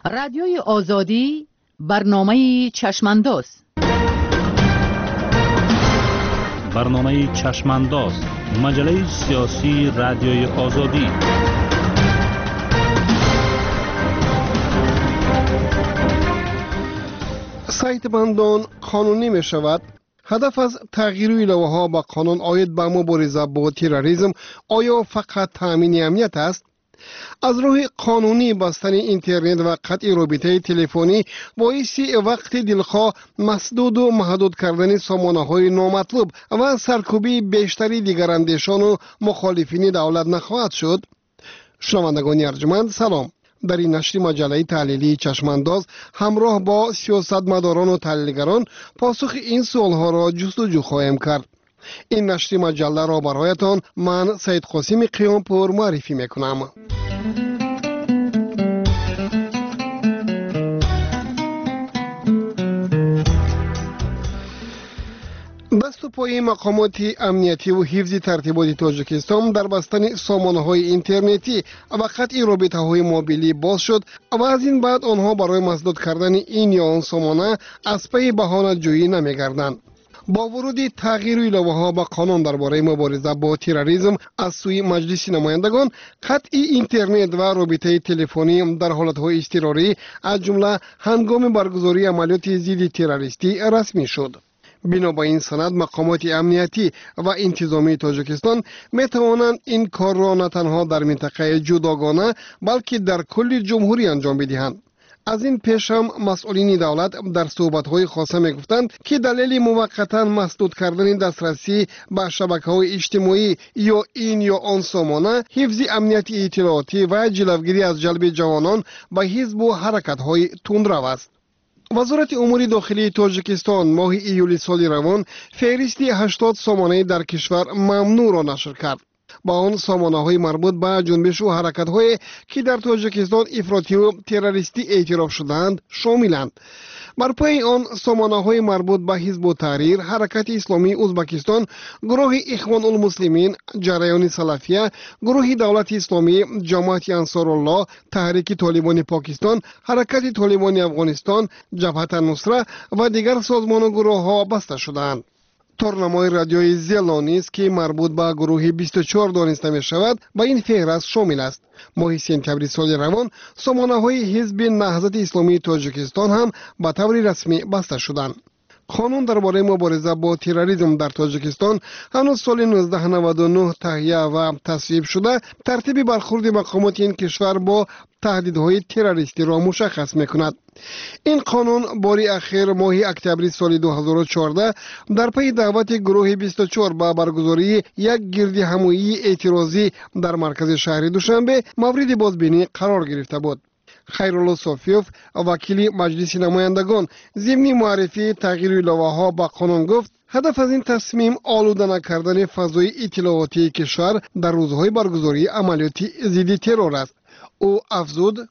رادیوی آزادی برنامه چشمانداز. برنامه چشمانداز، مجله سیاسی رادیوی آزادی. سایت بندان قانونی می شود. هدف از تغییر ایلوها با قانون آید به مبارزه با تروریسم آیا فقط تامین امنیت است؟ از راه قانونی بستن اینترنت و قطع رابطه تلفنی باعث وقت دلخواه مسدود و محدود کردن سامانه‌های نامطلوب و سرکوبی بیشتری دیگر اندیشان و مخالفین دولت نخواهد شد. شنوندگان ارجمند سلام. در این نشر مجله تحلیلی چشمانداز همراه با سیاستمداران و تحلیلگران پاسخ این سوالها را جستجو خواهیم کرد. این نشر مجله را برایتان من سید قاسم قیامپور معرفی میکنم. دست و پای مقامات امنیتی و حفظ ترتیبات تاجیکستان در بستن سامانه‌های اینترنتی و قطع رابطه‌های موبیلی باز شد و از این بعد آنها برای مسدود کردن این یا آن سامانه از پی بهانه‌جویی نمی‌گردند. با ورود تغییر ایلوها با قانون درباره مبارزه با تروریسم از سوی مجلس نمایندگان، قطع اینترنت و رابطه تلفنی در حالت‌های اضطراری از جمله هنگام برگزاری عملیات ضد تروریستی رسمی شد. بنا به این سند مقامات امنیتی و انتظامی تاجیکستان می توانند این کار را نه تنها در منطقه جداگانه بلکه در کل جمهوری انجام بدهند. از این پیش هم مسئولین دولت در صحبت‌های خاصه می‌گفتند که دلیل موقتا مسدود کردن دسترسی به شبکه‌های اجتماعی یا این یا آن سامانه حفظ امنیت اطلاعاتی و جلوگیری از جلب جوانان به حزب و حرکت‌های تندرو است. وزارت امور داخلی تاجیکستان ماه ایول سال روان فهرست 80 سامانه در کشور ممنوع را نشر کرد. با آن سامانه‌های مربوط به جنبش و حرکت‌هایی که در تاجیکستان افراطی و تروریستی اعتراف شدند شاملند. بر پای آن سامانه‌های مربوط به حزب التحریر، حرکت اسلامی ازبکستان، گروه اخوان المسلمین، جریان سلفیه، گروه دولت اسلامی، جماعت انصارالله، تحریک طالبان پاکستان، حرکت طالبان افغانستان، جبهت النصره و دیگر سازمان و گروه‌ها بسته شدند. تورنمای رادیوی زیلانی است که مربوط به گروه 24 دانسته می شود به این فهرست شامل است. ماه سپتامبر سال روان سامانه‌های حزب نهضت اسلامی تاجیکستان هم به طور رسمی بسته شدند. قانون درباره مبارزه با تروریسم در تاجیکستان هنوز سال 1999 تهیه و تصویب شده ترتیب برخورد مقامات این کشور با تهدیدهای تروریستی را مشخص می‌کند. این قانون باری اخیر ماه اکتبر سال 2014 در پی دعوت گروه 24 به برگزاری یک گرد همایی اعتراضی در مرکز شهر دوشنبه مورد بازبینی قرار گرفته بود. خیرالله صافیوف وکیل مجلس نمایندگان ضمن معرفی تغییر ایلوها با قانون گفت هدف از این تصمیم آلوده نکردن فضای اطلاعاتی کشور در روزهای برگزاری عملیات ضد ترور است. او افزود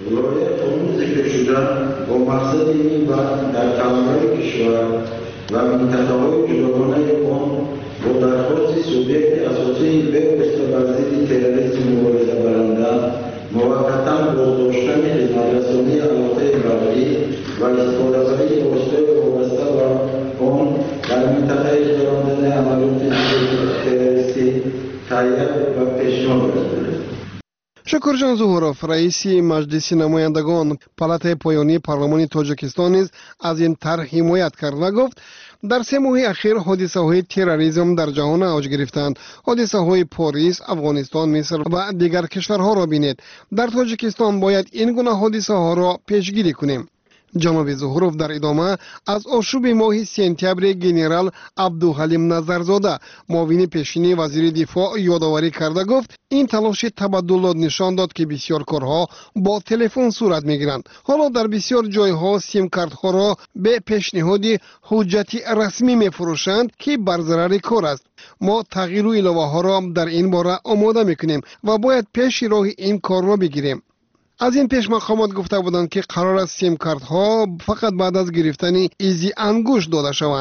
قانون ذکر شده با مقصد این در تمامی کشور و منطقه‌های جداگانه آن با درخواست سوبیکت اساسی بپسته بر ضد تروریسم مبارزه برنده موقتا بازداشتن خدمترسانی علاقه مردی و استفاده‌های واسطه وابسته و آن در منطقه اجرا دادن عملیات تروریستی تهیه و پیشنهاد کرده. شکرجان ظهورов رئیس مجلس نمایندگان پالاتای پایانی پارلمان تاجیکستان نیز از این طرح حمایت کرد و گفت در 3 ماه اخیر حادثه‌های تروریسم در جهان اوج گرفتند. حادثه‌های پاریس، افغانستان، مصر و دیگر کشورها را بینید. در تاجیکستان باید این گونه حادثه‌ها را پیشگیری کنیم. جناب ظهورов در ادامه از آشوب ماه سپتامبر گنرال عبدالحلیم نظرزاده معاون پیشین وزیر دفاع یادآوری کرده گفت این تلاش تبادل نشان داد که بسیار کارها با تلفن صورت میگیرند. حالا در بسیار جایها سیم کارت‌ها را به پیشنهاد حجتی رسمی میفروشند که بر ضرر کار است. ما تغییر ایلوها را در این باره آماده میکنیم و باید پیش راه این کار را بگیریم. از این پیش مقامات گفته بودند که قرار است سیم کارت ها فقط بعد از گرفتن ایزی انگشت داده شوند.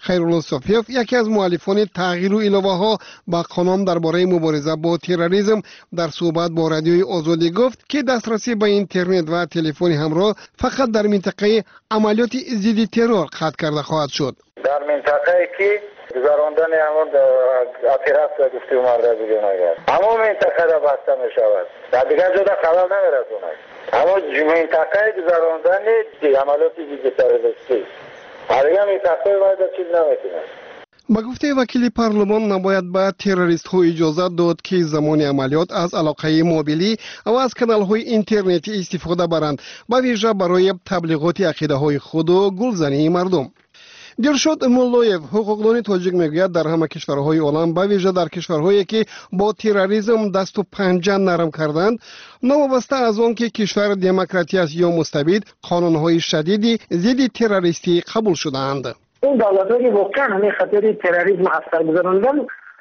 خیرالله صافیف یکی از مؤلفان تغییر و الهه‌ها با قانون درباره مبارزه با تروریسم در صحبت با رادیوی آزادی گفت که دسترسی به اینترنت و تلفن همراه فقط در منطقه عملیات ضد ترور قطع کرده خواهد شد. در منطقه‌ای که گذراندن همون اپیرات گفته مرده جنایت همون منطقه را بسته می شود و دیگر جدا خبر نمی‌رساند. همون منطقه گذراندن عملیات ضد تروریستی دیگر منطقه باید چیز نمی‌کنه. با گفته وکیل پارلمان نباید به تروریست ها اجازه داد که زمان عملیات از علاقه موبیلی و از کانال های اینترنتی استفاده برند با ویژه برای تبلیغات عقیده های خود و گلزنی مردم. دلشاد مولویف حقوقدان تاجیک میگوید در همه کشورهای عالم با ویژه در کشورهایی که با تروریسم دست و پنجه نرم کردند نوابسته از آن که کشور دموکراتی است یا مستبد قانونهای شدیدی ضد تروریستی قبول شدهاند. این دولت‌هایی که واقعا همه خطر تروریسم اثر گذراندن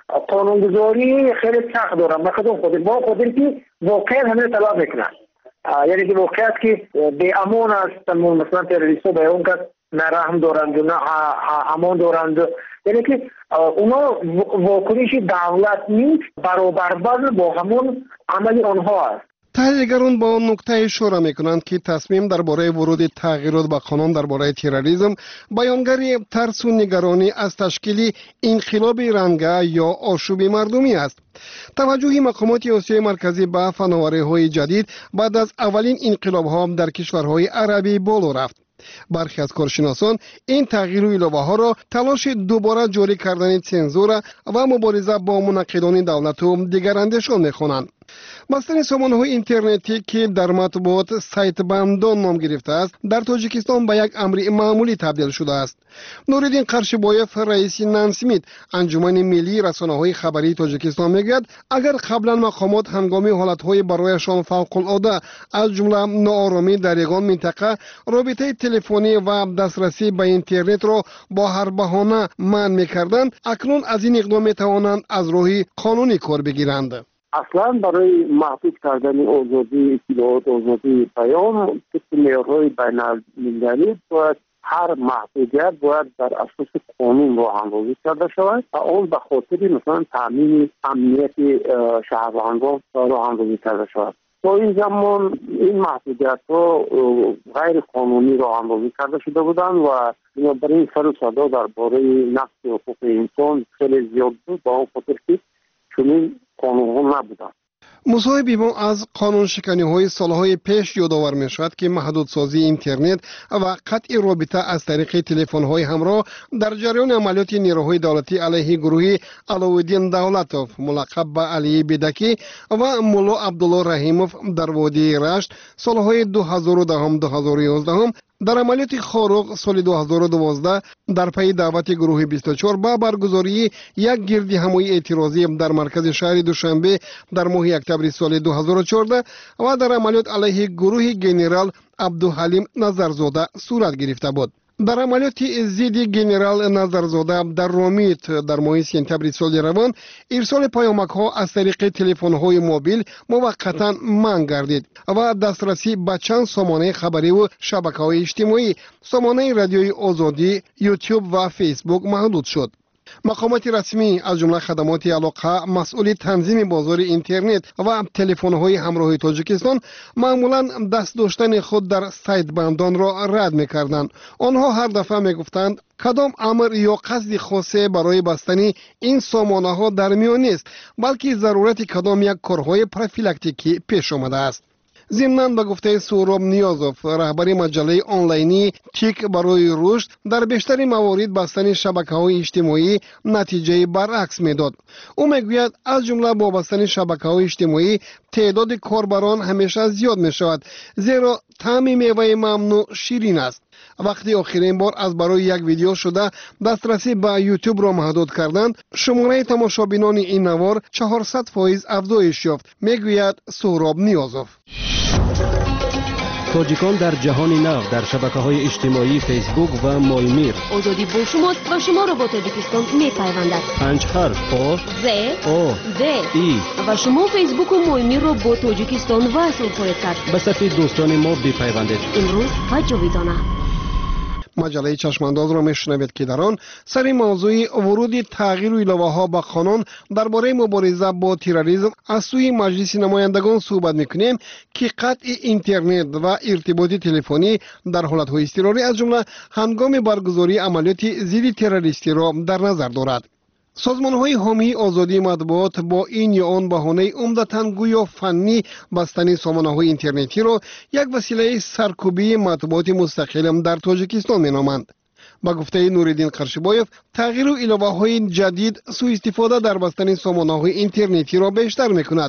قانونگذاری خیلی سخت دارن مثلا خودی که واقعا همه طلب میکنن یعنی که واقعیت که به امان است مثلا تروریست‌ها به اون کس نه رحم دارند و نه امان دارند یعنی که اونا واکنش دولت نیست برابر با همون عمل آنها است. تحلیلگران با آن نکته اشاره میکنند که تصمیم درباره ورود تغییرات به قانون درباره تروریسم بیانگر ترس و نگرانی از تشکیل انقلاب رنگه یا آشوب مردمی است. توجه مقامات آسیای مرکزی به فناوری‌های جدید بعد از اولین انقلاب‌ها در کشورهای عربی بالا رفت. برخی از کارشناسان این تغییر و الهه‌ها را تلاش دوباره جاری کردن سانسور و مبارزه با منقدان دولت و دیگر اندیشان می‌خوانند. بستن سامانه‌های اینترنتی که در مطبوعات سایت بندان نام گرفته است در تاجیکستان به یک امر معمولی تبدیل شده است. نوردین قرشبایف رئیس نانسمیت انجمن ملی رسانه‌های خبری تاجیکستان میگوید اگر قبلا مقامات هنگامی حالت‌های برایشان فوق‌العاده از جمله ناآرامی در یگان منطقه رابطه تلفنی و دسترسی به اینترنت را با هر بهانه منع می‌کردند اکنون از این اقدام می‌توانند از راه قانونی کار بگیرند. اصلا برای محدود کردن آزادی اطلاعات آزادی بیان معیارهای بین‌المللی باید هر محدودیت باید در اساس قانون راه‌اندازی کرده شود و اون به خاطر مثلا تامین امنیت شهروندان راه‌اندازی کرده شود. تا این زمان این محدودیت ها غیر قانونی راه‌اندازی کرده شده بودند و بنابراین سر و صدا درباره نقض حقوق انسان خیلی زیاد بود با اون خاطر که چنین قانون نبودند. مصاحبه ما از قانون شکنی های سالهای پیش یادآور می شود که محدودسازی اینترنت و قطع رابطه از طریق تلفن های همراه در جریان عملیات نیروهای دولتی علیه گروه علاءالدین دولتوف ملقب به علی بدکی و مولا عبدالله رحیموف در وادی رشت سالهای 2010-2011 در عملیات خاروق سال 2012 در پی دعوت گروه 24 با برگزاری یک گرد همایی اعتراضی در مرکز شهر دوشنبه در ماه اکتبر سال 2014 و در عملیات علیه گروه گنرال عبدالحلیم نظرزاده صورت گرفته بود. در عملیات ضد گنرال نظرزاده در رامیت در ماه سپتامبر سال روان ارسال پیامک ها از طریق تلفن های موبیل موقتا منع گردید و دسترسی به چند سامانه خبری و شبکه های اجتماعی سامانه رادیوی آزادی، یوتیوب و فیسبوک محدود شد. مقامات رسمی از جمله خدمات علاقه مسئول تنظیم بازار اینترنت و تلفن‌های همراه تاجیکستان معمولا دست داشتن خود در سایت بندان را رد می‌کردند. آنها هر دفعه می‌گفتند کدام امر یا قصد خاصه برای بستن این سامانه‌ها در میان نیست بلکه ضرورت کدام یک کارهای پروفیلاکتیکی پیش آمده است. ضمناً به گفته سهراب نیازوف رهبر مجله آنلاینی تیک برای رشد در بیشتر موارد بستن شبکه‌های اجتماعی نتیجه برعکس میداد. او میگوید از جمله با بستن شبکه‌های اجتماعی تعداد کاربران همیشه زیاد می شود زیرا طعم میوه ممنوع شیرین است. وقتی آخرین بار از برای یک ویدیو شده دسترسی به یوتیوب را محدود کردند شماره تماشابینان این نوار 400% افزایش یافت میگوید سهراب نیازوف. تاجیکان در جهان نو در شبکه‌های اجتماعی فیسبوک و مایمیر آزادی با شماست و شما را با تاجیکستان می‌پیوندد. 5 حرف آ ز او د ای و شما فیسبوک و مایمیر را با تاجیکستان وصل خواهید کرد. به صفحه دوستان ما بپیوندید. امروز و جاویدانه. مجله چشمانداز را میشنوید که در آن سر موضوع ورود تغییر و ایله‌ها به قانون درباره مبارزه با تروریسم از سوی مجلس نمایندگان صحبت میکنیم که قطع اینترنت و ارتباط تلفنی در حالت‌های اضطراری از جمله هنگام برگزاری عملیات ضد تروریستی را در نظر دارد. سازمان‌های حامی آزادی مطبوعات با این یا آن بهانه عمدتاً گویا فنی بستن سامانه‌های اینترنتی را یک وسیله سرکوبی مطبوعات مستقل در تاجیکستان می‌نامند. با گفته نوریدین قرشبایف، تغییر و ایله‌های جدید سوء استفاده در بستن سامانه‌های اینترنتی را بیشتر می‌کند.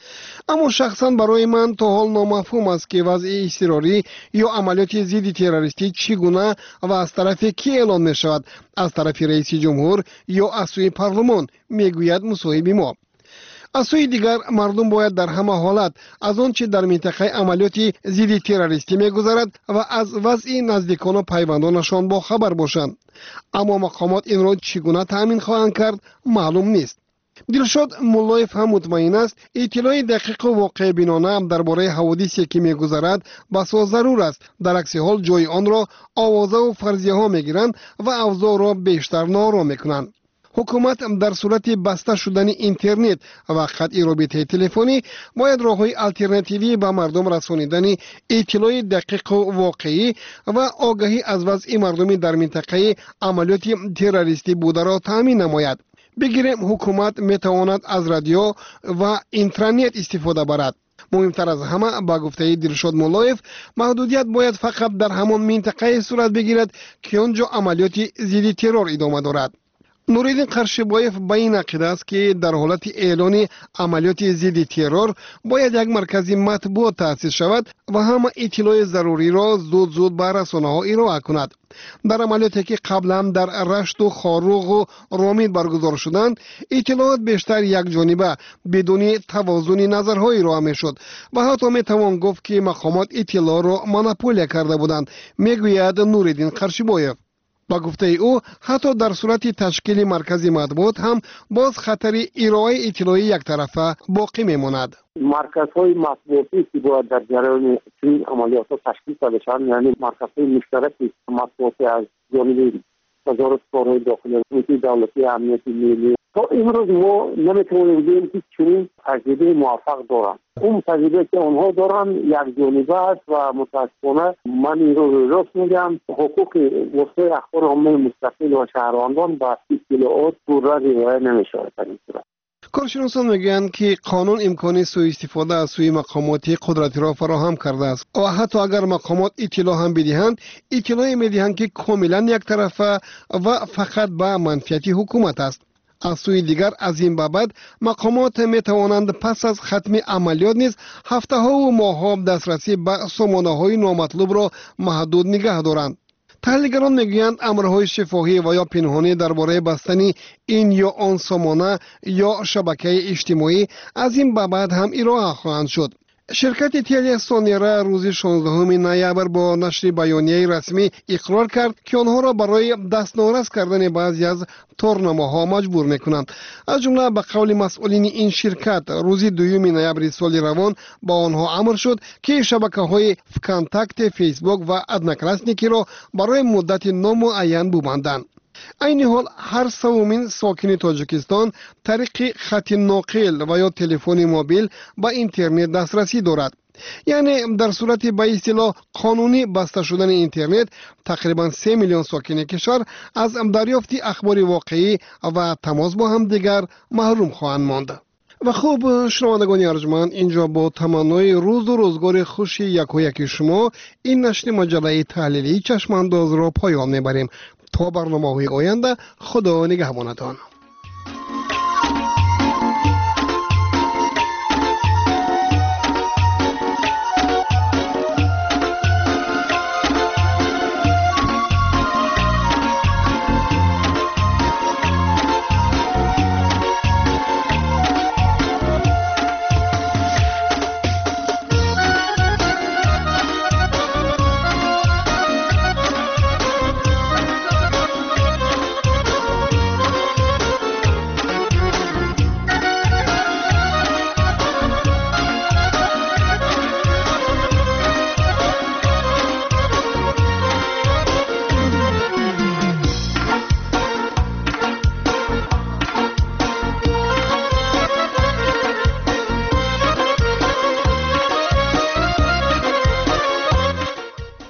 اما شخصا برای من تا حال نامفهوم است که وضع اضطراری یا عملیات ضد تروریستی چگونه و از طرف کی اعلان می شود، از طرف رئیس جمهور یا از سوی پارلمان، میگوید مصاحب ما. از سوی دیگر مردم باید در همه حالت از آنچه در منطقه عملیات ضد تروریستی میگذرد و از وضع نزدیکان و پیوندانشان با خبر باشند. اما مقامات این را چگونه تأمین خواهند کرد معلوم نیست. دلشاد مولایف هم مطمئن است اطلاع دقیق و واقع بینانه درباره حوادثی که میگذرد بسیار ضرور است. در عکس حال جای آن را آوازه و فرضیه ها میگیرند و اوضاع را بیشتر ناروا میکنند. حکومت در صورت بسته شدن اینترنت و قطع رابطه تلفنی باید راه‌های آلترناتیوی به مردم رسانیدن اطلاع دقیق و واقعی و آگاهی از وضع مردم در منطقه عملیات تروریستی بوده را تامین نماید. بگیریم حکومت میتواند از رادیو و اینترنت استفاده برد. مهمتر از همه با گفته دلشاد مولایف، محدودیت باید فقط در همان منطقه صورت بگیرد که آنجا عملیات ضد ترور ادامه دارد. نوریدین قرشبایف به این عقیده است که در حالت اعلان عملیات ضد ترور باید یک مرکز مطبوعات تأسیس شود و همه اطلاع ضروری را زود به رسانه‌ها ارائه کند. در عملیاتی که قبلا در رشت و خاروغ و رامید برگزار شدند، اطلاعات بیشتر یک جانبه بدون توازن نظرهای ارائه میشد و حتی میتوان گفت که مقامات اطلاع را مونوپول کرده بودند، میگوید نوریدین قرشبایف. با گفته او حتی در صورت تشکیل مرکز مطبوعات هم باز خطر ارائه اطلاعی یک طرفه باقی میماند. مرکزهای مطبوعاتی که باید در جریان این عملیات تشکیل شده شوند، یعنی مرکزهای مشترک مطبوعاتی از جانب وزارت کارهای داخلی، دولتی امنیتی ملی، تا امروز ما نمیتونیم بگیم که چنین تجربه موفق دارند. اون تجربه که آنها دارن یک جانبه است و متاسفانه من این رو راست میگم، حقوق وسایل اخبار عامه مستقل و شهروندان با اطلاعات پورا رعایت نمی‌شود در این صورت. کارشناسان میگویند که قانون امکان سوء استفاده از سوی مقامات قدرتی را فراهم کرده است و حتی اگر مقامات اطلاع هم بدهند، اطلاع میدهند که کاملا یک طرفه و فقط به منفعت حکومت است. از سوی دیگر از این بابت مقامات می توانند پس از ختم عملیات نیز هفته ها و ماه ها دسترسی به سامانه های نامطلوب را محدود نگه دارند. تحلیلگران میگویند امرهای شفاهی و یا پنهانی درباره بستن این یا آن سامانه یا شبکه اجتماعی از این بابت هم ارائه خواهند شد. شرکت تیلی سونیرا روز 16 نوامبر با نشر بیانیه رسمی اقرار کرد که آنها را برای دستنارس کردن بعضی از تورنماها مجبور میکنند. از جمله به قول مسئولین این شرکت روز 2 نوامبر سال روان با آنها امر شد که شبکه‌های کانتاکت، فیسبوک و ادناکلاسنیکی را برای مدت نامعین ببندند. این حال هر سومین ساکن تاجیکستان طریق خط ناقل و یا تلفن موبیل با اینترنت دسترسی دارد. یعنی در صورت به اصطلاح قانونی بسته شدن اینترنت، تقریبا 3 میلیون ساکن کشور از دریافت اخبار واقعی و تماس با هم دیگر محروم خواهند ماند. و خوب شنوندگان ارجمند، اینجا با تمنای روز و روزگار خوش یک شما این نشر مجله تحلیلی چشمانداز را پایان میبریم. تا برنامه‌های آینده، خدا نگهبانتان.